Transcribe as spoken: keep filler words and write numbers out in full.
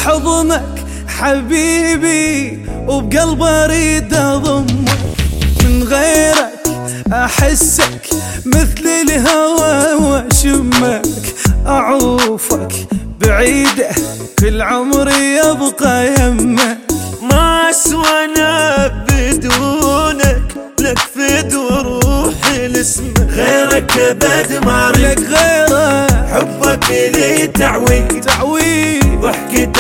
بحضنك حبيبي وبقلب اريد اضمك، من غيرك احسك مثل الهوى واشمك، اعوفك بعيده كل عمري يبقى يمك. ما اسوانا بدونك، لك فد وروحي لاسمك، غيرك ابد ما لك غيرك حبك لي تعويد تعويد، ضحكتك